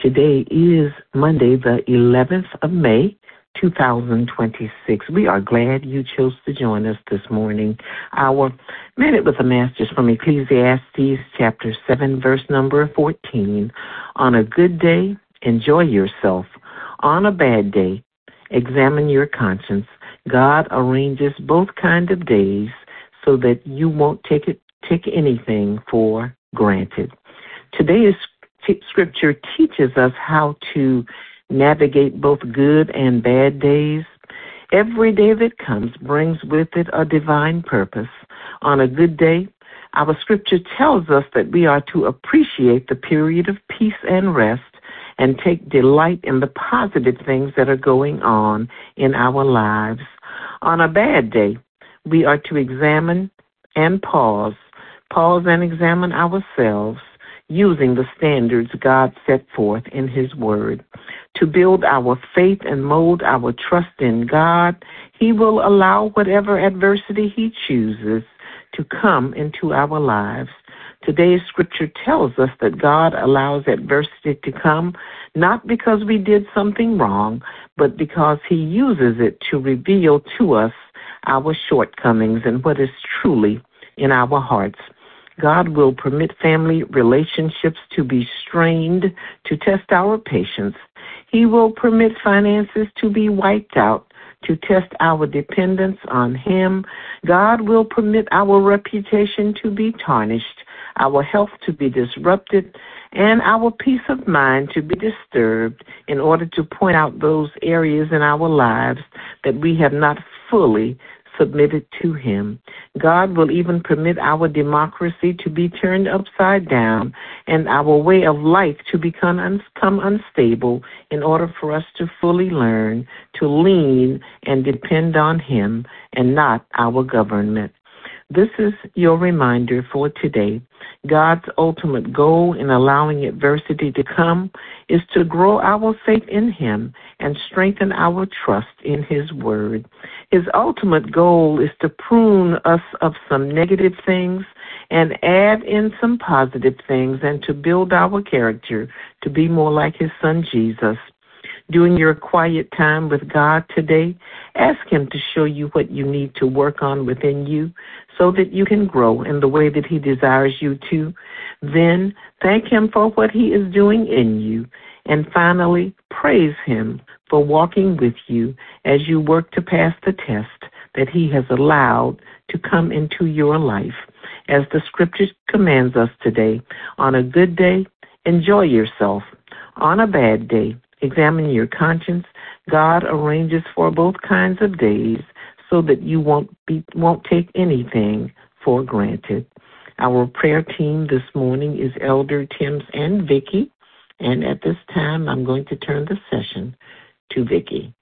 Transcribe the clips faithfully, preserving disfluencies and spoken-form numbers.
Today is Monday, the eleventh of May, two thousand twenty-six. We are glad you chose to join us this morning. Our Minute with the Masters from Ecclesiastes chapter seven, verse number fourteen. On a good day, enjoy yourself. On a bad day, examine your conscience. God arranges both kinds of days so that you won't take it, take anything for granted. Today's scripture teaches us how to navigate both good and bad days. Every day that comes brings with it a divine purpose. On a good day, our scripture tells us that we are to appreciate the period of peace and rest and take delight in the positive things that are going on in our lives. On a bad day, we are to examine and pause, pause and examine ourselves using the standards God set forth in His Word. To build our faith and mold our trust in God, He will allow whatever adversity He chooses to come into our lives. Today's scripture tells us that God allows adversity to come not because we did something wrong, but because He uses it to reveal to us our shortcomings and what is truly in our hearts. God will permit family relationships to be strained to test our patience. He will permit finances to be wiped out to test our dependence on Him. God will permit our reputation to be tarnished, our health to be disrupted, and our peace of mind to be disturbed in order to point out those areas in our lives that we have not fully submitted to Him. God will even permit our democracy to be turned upside down and our way of life to become, un- become unstable in order for us to fully learn to lean and depend on Him and not our government. This is your reminder for today. God's ultimate goal in allowing adversity to come is to grow our faith in Him and strengthen our trust in His Word. His ultimate goal is to prune us of some negative things and add in some positive things and to build our character to be more like His Son Jesus. During your quiet time with God today, ask Him to show you what you need to work on within you so that you can grow in the way that He desires you to. Then thank Him for what He is doing in you. And finally, praise Him for walking with you as you work to pass the test that He has allowed to come into your life. As the scripture commands us today, on a good day, enjoy yourself. On a bad day, examine your conscience. God arranges for both kinds of days so that you won't be won't take anything for granted. Our prayer team this morning is Elder Timms and Vicki, and at this time I'm going to turn the session to Vicki.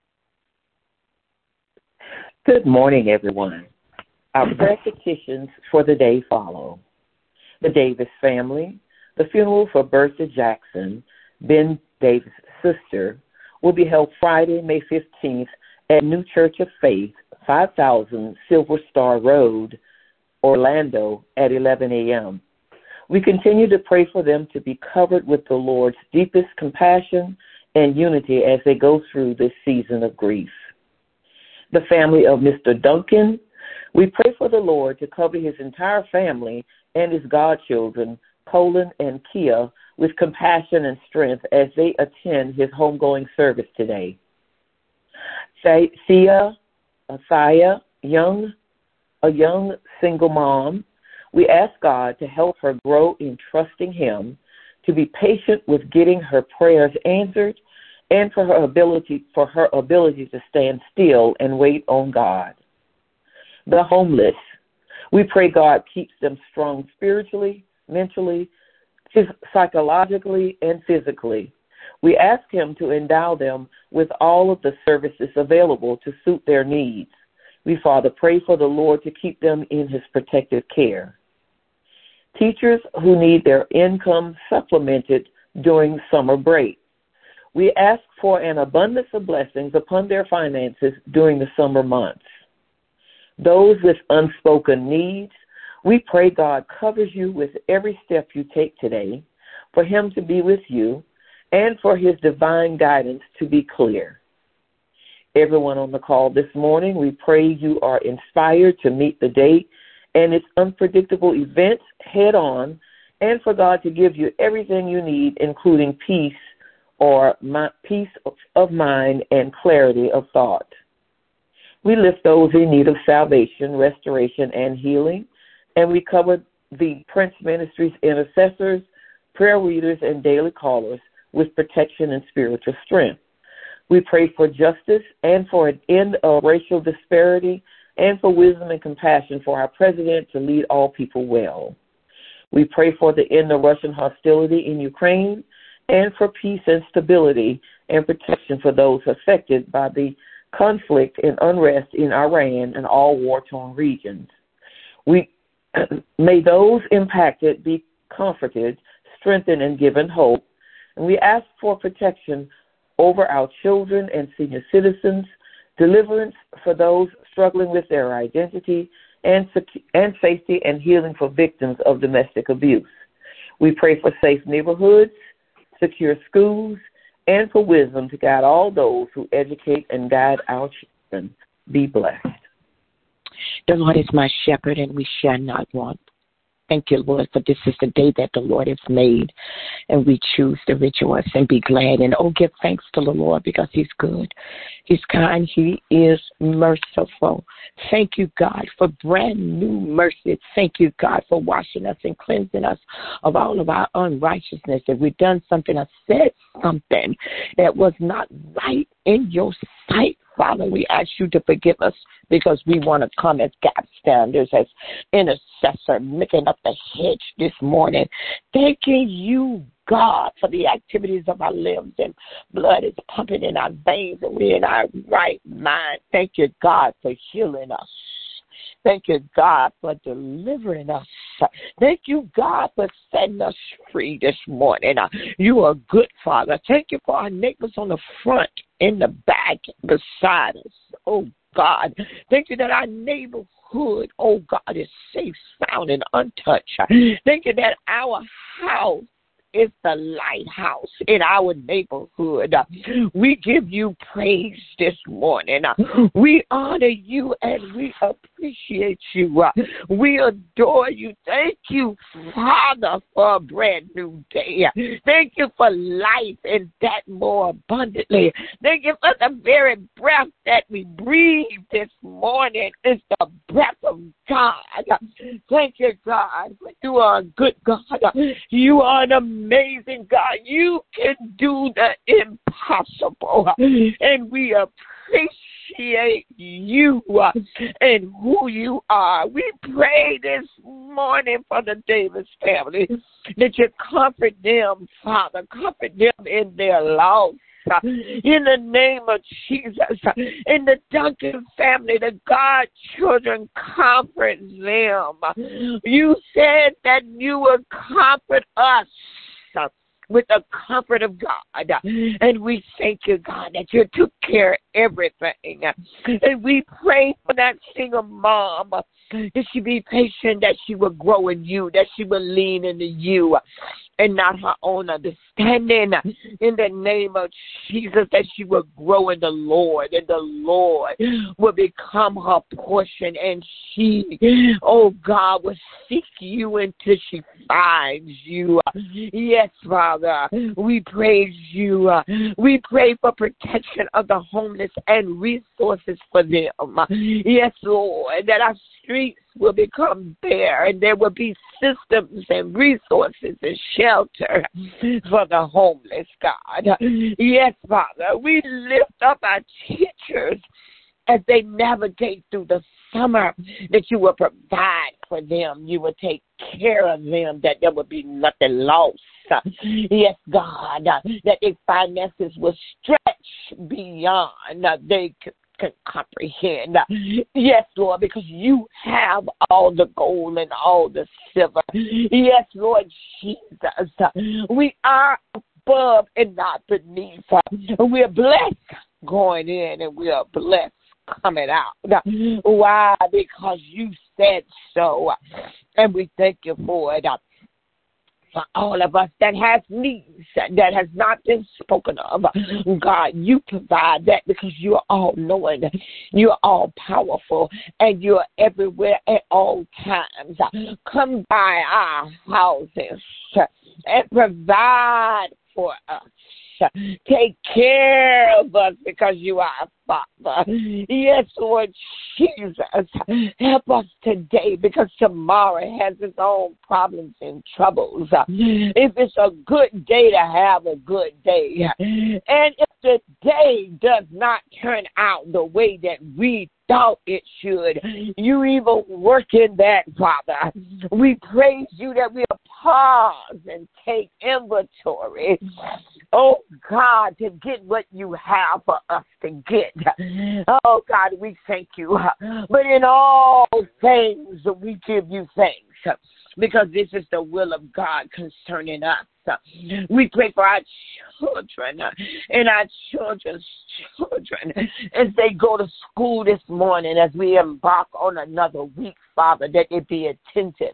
Good morning, everyone. Our prayer petitions for the day follow: the Davis family, the funeral for Bertha Jackson, Ben Davis' sister, will be held Friday, May fifteenth at New Church of Faith, five thousand Silver Star Road, Orlando, at eleven a.m. We continue to pray for them to be covered with the Lord's deepest compassion and unity as they go through this season of grief. The family of Mister Duncan, we pray for the Lord to cover his entire family and his godchildren, Colin and Kia, with compassion and strength as they attend his homegoing service today. Sia, Asaya, young, a young single mom, we ask God to help her grow in trusting Him, to be patient with getting her prayers answered, and for her ability for her ability to stand still and wait on God. The homeless, we pray God keeps them strong spiritually, mentally, psychologically, and physically. We ask Him to endow them with all of the services available to suit their needs. We, Father, pray for the Lord to keep them in His protective care. Teachers who need their income supplemented during summer break. We ask for an abundance of blessings upon their finances during the summer months. Those with unspoken needs, we pray God covers you with every step you take today, for Him to be with you, and for his divine guidance to be clear. Everyone on the call this morning, we pray you are inspired to meet the day and its unpredictable events head on, and for God to give you everything you need, including peace or my, peace of mind and clarity of thought. We lift those in need of salvation, restoration, and healing, and we cover the Prince Ministries intercessors, prayer readers, and daily callers with protection and spiritual strength. We pray for justice and for an end of racial disparity and for wisdom and compassion for our president to lead all people well. We pray for the end of Russian hostility in Ukraine and for peace and stability and protection for those affected by the conflict and unrest in Iran and all war-torn regions. We may those impacted be comforted, strengthened, and given hope. And we ask for protection over our children and senior citizens, deliverance for those struggling with their identity, and, sec- and safety and healing for victims of domestic abuse. We pray for safe neighborhoods, secure schools, and for wisdom to guide all those who educate and guide our children. Be blessed. The Lord is my shepherd, and we shall not want. Thank you, Lord, for this is the day that the Lord has made, and we choose to rejoice and be glad. And, oh, give thanks to the Lord because he's good. He's kind. He is merciful. Thank you, God, for brand new mercy. Thank you, God, for washing us and cleansing us of all of our unrighteousness. If we've done something or said something that was not right in your sight, Father, we ask you to forgive us because we want to come as gap standers, as intercessor, making up the hedge this morning. Thanking you, God, for the activities of our limbs and blood is pumping in our veins and we're in our right mind. Thank you, God, for healing us. Thank you, God, for delivering us. Thank you, God, for setting us free this morning. You are good, Father. Thank you for our neighbors on the front, in the back, beside us. Oh, God. Thank you that our neighborhood, oh, God, is safe, sound, and untouched. Thank you that our house is the lighthouse in our neighborhood. We give you praise this morning. We honor you and we appreciate you. We adore you. Thank you, Father, for a brand new day. Thank you for life and that more abundantly. Thank you for the very breath that we breathe this morning. It's the breath of God. Thank you, God. You are a good God. You are an amazing God. You can do the impossible. And we appreciate you and who you are. We pray this morning for the Davis family that you comfort them, Father. Comfort them in their loss. In the name of Jesus, in the Duncan family, the God children, comfort them. You said that you would comfort us with the comfort of God. And we thank you, God, that you took care of everything. And we pray for that single mom, that she be patient, that she will grow in you, that she will lean into you and not her own understanding. In the name of Jesus, that she will grow in the Lord, and the Lord will become her portion, and she, oh God, will seek you until she finds you. Yes, Father, we praise you. We pray for protection of the homeless and resources for them. Yes, Lord, that our streets will become bare, and there will be systems and resources and shelter for the homeless, God. Yes, Father, we lift up our teachers as they navigate through the summer, that you will provide for them. You will take care of them, that there will be nothing lost. Yes, God, that their finances will stretch beyond they could can comprehend. Yes, Lord, because you have all the gold and all the silver. Yes, Lord Jesus, we are above and not beneath. We are blessed going in and we are blessed coming out. Why? Because you said so, and we thank you for it. for all of us that has needs that has not been spoken of. God, you provide that because you're all knowing, you're all powerful, and you're everywhere at all times. Come by our houses and provide for us. Take care of us because you are our Father. Yes, Lord Jesus. Help us today because tomorrow has its own problems and troubles. If it's a good day to have a good day, and if the day does not turn out the way that we thought it should, you even work in that, Father. We praise you that we'll pause and take inventory, oh God, to get what you have for us to get. Oh God, we thank you. But in all things, we give you thanks because this is the will of God concerning us. We pray for our children and our children's children as they go to school this morning, as we embark on another week, Father, that they be attentive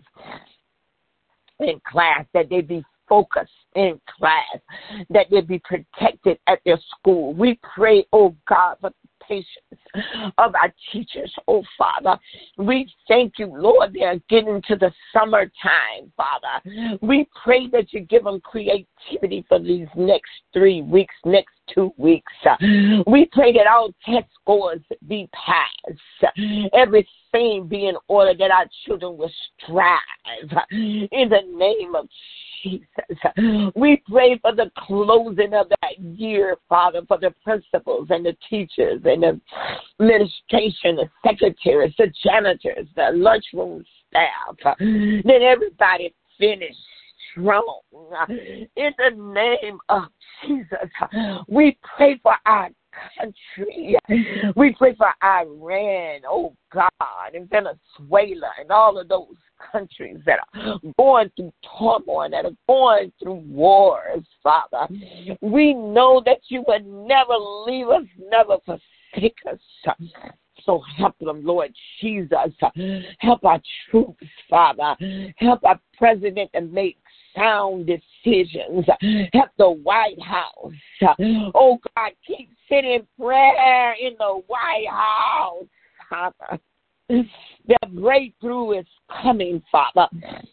in class, that they be focused in class, that they be protected at their school. We pray, oh God, for the patience of our teachers, oh Father. We thank you, Lord, they're getting to the summertime, Father. We pray that you give them creativity for these next three weeks, next two weeks. We pray that all test scores be passed, everything be in order, that our children will strive in the name of Jesus. We pray for the closing of that year, Father, for the principals and the teachers and the administration, the secretaries, the janitors, the lunchroom staff, that everybody finish strong. In the name of Jesus, we pray for our country. We pray for Iran, oh God, and Venezuela, and all of those countries that are going through turmoil, that are going through wars, Father. We know that you would never leave us, never forsake us. So help them, Lord Jesus. Help our troops, Father. Help our president to make sound decisions. Help the White House. Oh, God, keep sending prayer in the White House, Father. The breakthrough is coming, Father.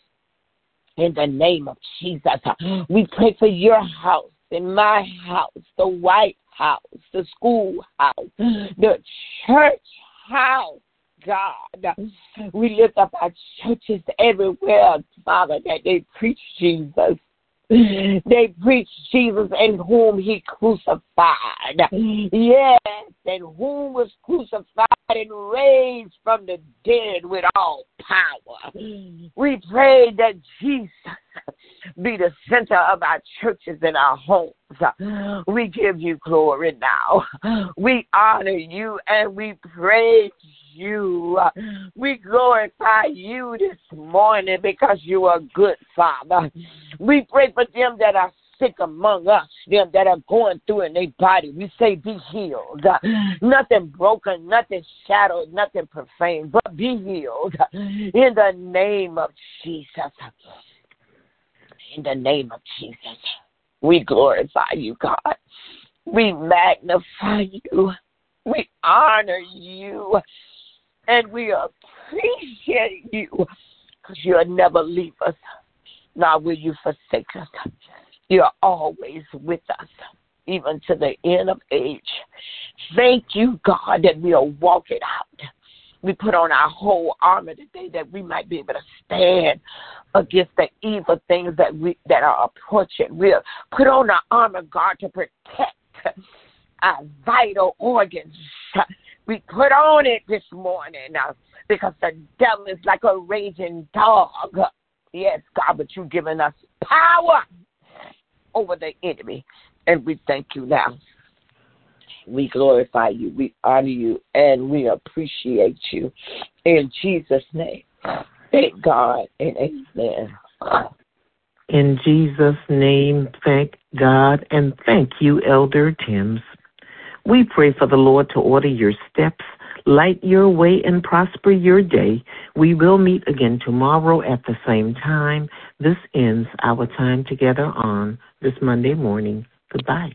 In the name of Jesus, we pray for your house, in my house, the White House, the schoolhouse, the church house, God. We lift up our churches everywhere, Father, that they preach Jesus. They preach Jesus in whom he crucified. Yes, and whom was crucified and raised from the dead with all power. We pray that Jesus be the center of our churches and our homes. We give you glory now. We honor you and we praise you. We glorify you this morning because you are good, Father. We pray for them that are sick among us, them that are going through in their body. We say be healed. Nothing broken, nothing shattered, nothing profane, but be healed in the name of Jesus. In the name of Jesus, we glorify you, God. We magnify you. We honor you. And we appreciate you because you'll never leave us, nor will you forsake us. You're always with us, even to the end of age. Thank you, God, that we'll walk it out. We put on our whole armor today that we might be able to stand against the evil things that we that are approaching. We'll put on our armor, God, to protect our vital organs. We put on it this morning uh, because the devil is like a raging dog. Yes, God, but you've given us power over the enemy, and we thank you now. We glorify you, we honor you, and we appreciate you. In Jesus' name, thank God and amen. In Jesus' name, thank God, and thank you, Elder Timms. We pray for the Lord to order your steps light your way and prosper your day. We will meet again tomorrow at the same time. This ends our time together on this Monday morning. Goodbye.